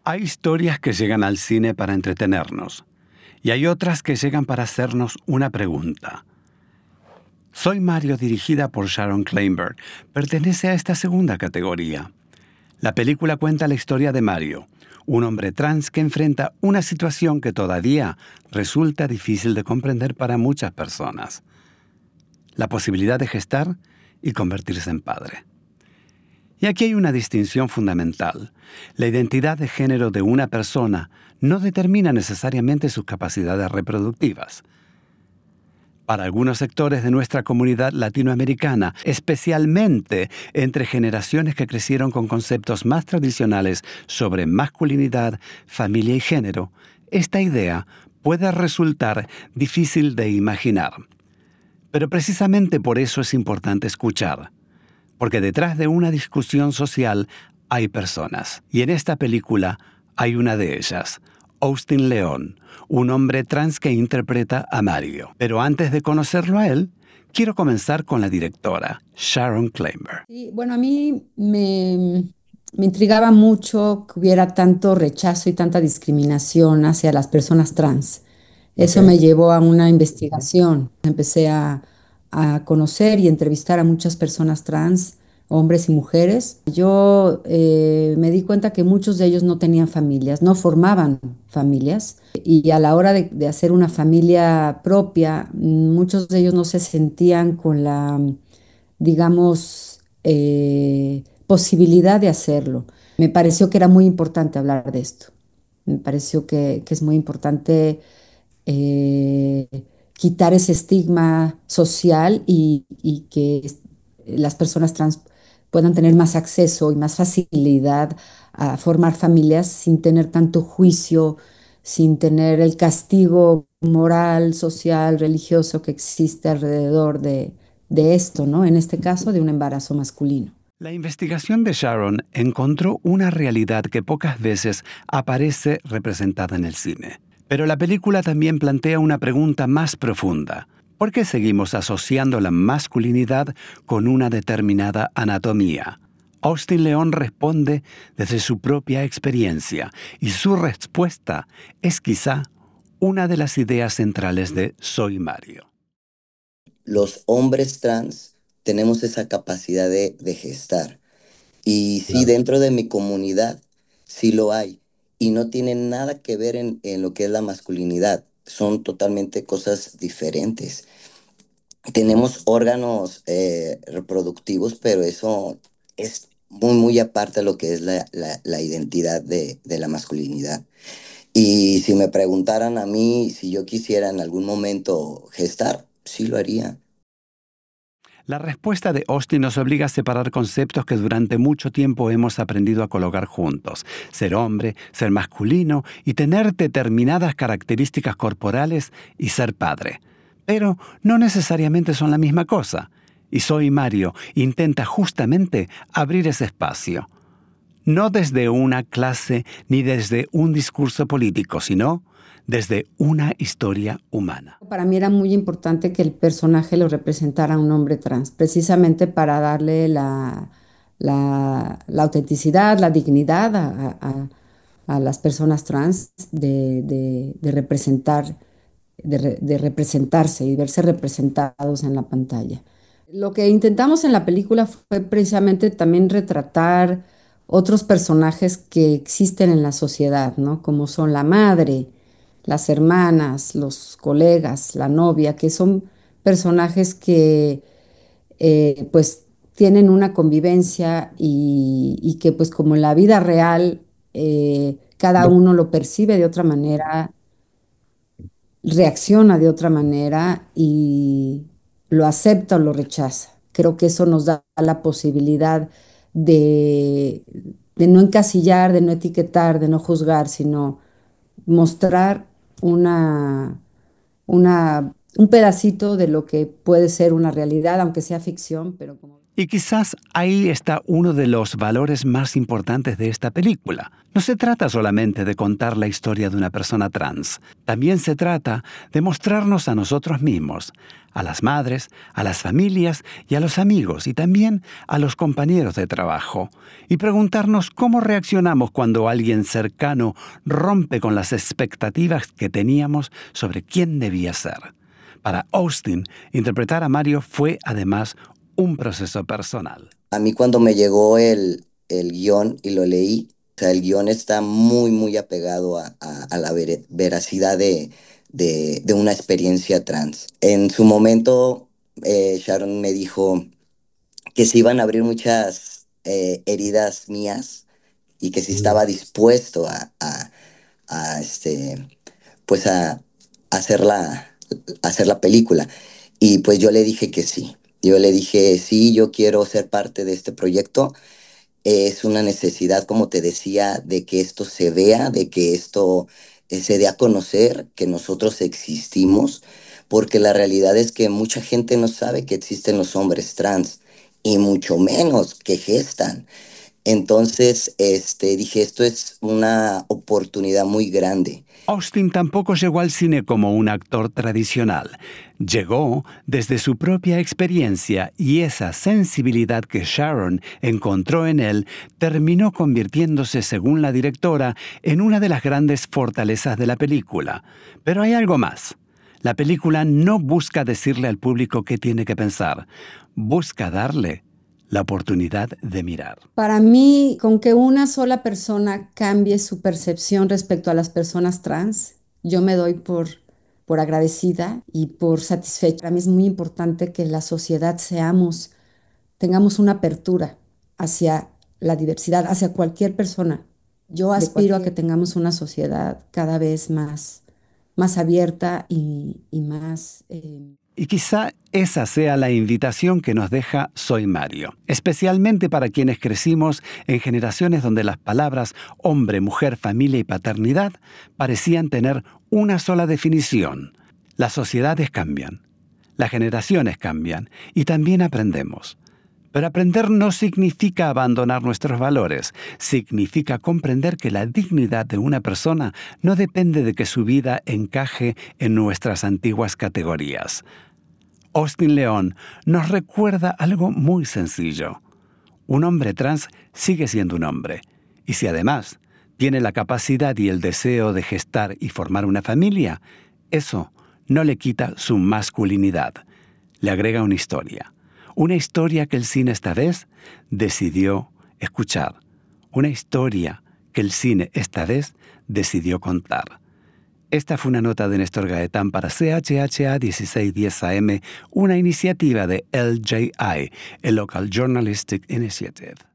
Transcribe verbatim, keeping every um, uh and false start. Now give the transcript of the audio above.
Hay historias que llegan al cine para entretenernos y hay otras que llegan para hacernos una pregunta. Soy Mario, dirigida por Sharon Kleinberg, pertenece a esta segunda categoría. La película cuenta la historia de Mario, un hombre trans que enfrenta una situación que todavía resulta difícil de comprender para muchas personas: la posibilidad de gestar y convertirse en padre. Y aquí hay una distinción fundamental. La identidad de género de una persona no determina necesariamente sus capacidades reproductivas. Para algunos sectores de nuestra comunidad latinoamericana, especialmente entre generaciones que crecieron con conceptos más tradicionales sobre masculinidad, familia y género, esta idea puede resultar difícil de imaginar. Pero precisamente por eso es importante escuchar, porque detrás de una discusión social hay personas. Y en esta película hay una de ellas, Austin León, un hombre trans que interpreta a Mario. Pero antes de conocerlo a él, quiero comenzar con la directora, Sharon Kleinberg. Sí, bueno, a mí me, me intrigaba mucho que hubiera tanto rechazo y tanta discriminación hacia las personas trans. Ok. Eso me llevó a una investigación. Empecé a, a conocer y entrevistar a muchas personas trans, hombres y mujeres. Yo eh, me di cuenta que muchos de ellos no tenían familias, no formaban familias. Y a la hora de, de hacer una familia propia, muchos de ellos no se sentían con la, digamos, eh, posibilidad de hacerlo. Me pareció que era muy importante hablar de esto. Me pareció que, que es muy importante eh, quitar ese estigma social y, y que es- las personas trans puedan tener más acceso y más facilidad a formar familias sin tener tanto juicio, sin tener el castigo moral, social, religioso que existe alrededor de, de esto, ¿no? En este caso, de un embarazo masculino. La investigación de Sharon encontró una realidad que pocas veces aparece representada en el cine. Pero la película también plantea una pregunta más profunda. ¿Por qué seguimos asociando la masculinidad con una determinada anatomía? Austin León responde desde su propia experiencia y su respuesta es quizá una de las ideas centrales de Soy Mario. Los hombres trans tenemos esa capacidad de, de gestar. Y sí, Claro. dentro de mi comunidad sí lo hay. Y no tiene nada que ver en, en lo que es la masculinidad. Son totalmente cosas diferentes. Tenemos órganos eh, reproductivos, pero eso es muy, muy aparte de lo que es la, la- la identidad de, de la masculinidad. Y si me preguntaran a mí si yo quisiera en algún momento gestar, sí lo haría. La respuesta de Austin nos obliga a separar conceptos que durante mucho tiempo hemos aprendido a colocar juntos: ser hombre, ser masculino y tener determinadas características corporales y ser padre. Pero no necesariamente son la misma cosa. Y Soy Mario intenta justamente abrir ese espacio. No desde una clase ni desde un discurso político, sino desde una historia humana. Para mí era muy importante que el personaje lo representara un hombre trans, precisamente para darle la, la- la autenticidad, la dignidad a, a- a las personas trans de, de- de representar, de, re- de representarse y verse representados en la pantalla. Lo que intentamos en la película fue precisamente también retratar otros personajes que existen en la sociedad, ¿no? Como son la madre, las hermanas, los colegas, la novia, que son personajes que eh, pues tienen una convivencia y, y que pues como en la vida real eh, cada Lo uno lo percibe de otra manera, reacciona de otra manera y lo acepta o lo rechaza. Creo que eso nos da la posibilidad de, de no encasillar, de no etiquetar, de no juzgar, sino mostrar una, una, un pedacito de lo que puede ser una realidad, aunque sea ficción, pero como... Y quizás ahí está uno de los valores más importantes de esta película. No se trata solamente de contar la historia de una persona trans. También se trata de mostrarnos a nosotros mismos, a las madres, a las familias y a los amigos, y también a los compañeros de trabajo, y preguntarnos cómo reaccionamos cuando alguien cercano rompe con las expectativas que teníamos sobre quién debía ser. Para Austin, interpretar a Mario fue además un proceso personal. A mí cuando me llegó el, el guión y lo leí, o sea, el guión está muy, muy apegado a, a- a la ver- veracidad de, de- de una experiencia trans. En su momento, eh, Sharon me dijo que se iban a abrir muchas eh, heridas mías y que si estaba dispuesto a, a- a, este, pues a, a hacer la, a hacer la película. Y pues yo le dije que sí. Yo le dije, sí, yo quiero ser parte de este proyecto. Es una necesidad, como te decía, de que esto se vea, de que esto eh, se dé a conocer, que nosotros existimos, porque la realidad es que mucha gente no sabe que existen los hombres trans y mucho menos que gestan. Entonces, este, dije, esto es una oportunidad muy grande. Austin tampoco llegó al cine como un actor tradicional. Llegó desde su propia experiencia y esa sensibilidad que Sharon encontró en él terminó convirtiéndose, según la directora, en una de las grandes fortalezas de la película. Pero hay algo más. La película no busca decirle al público qué tiene que pensar. Busca darle la oportunidad de mirar. Para mí, con que una sola persona cambie su percepción respecto a las personas trans, yo me doy por, por agradecida y por satisfecha. Para mí es muy importante que la sociedad seamos, tengamos una apertura hacia la diversidad, hacia cualquier persona. Yo aspiro a que tengamos una sociedad cada vez más, más abierta y, y más... eh, Y quizá esa sea la invitación que nos deja Soy Mario, especialmente para quienes crecimos en generaciones donde las palabras hombre, mujer, familia y paternidad parecían tener una sola definición. Las sociedades cambian, las generaciones cambian y también aprendemos. Pero aprender no significa abandonar nuestros valores, significa comprender que la dignidad de una persona no depende de que su vida encaje en nuestras antiguas categorías. Austin León nos recuerda algo muy sencillo. Un hombre trans sigue siendo un hombre, y si además tiene la capacidad y el deseo de gestar y formar una familia, eso no le quita su masculinidad, le agrega una historia. Una historia que el cine esta vez decidió escuchar. Una historia que el cine esta vez decidió contar. Esta fue una nota de Néstor Gaetán para C H H A dieciséis diez A M, una iniciativa de L J I, el Local Journalistic Initiative.